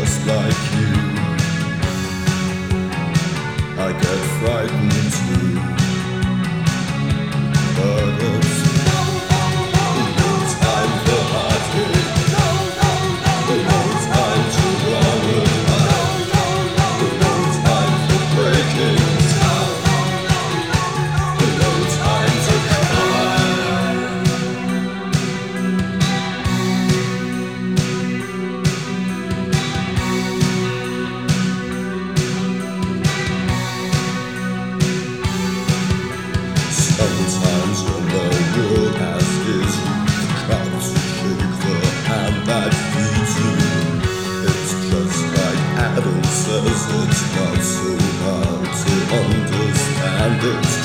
just like you. I get frightened too, but it's no time for heartache, no time to run away, no time for breaking, no time to cry. Sometimes when the world has its crowds to shake the hand that feeds you. It's just like Adam says, it's not so hard to understand it.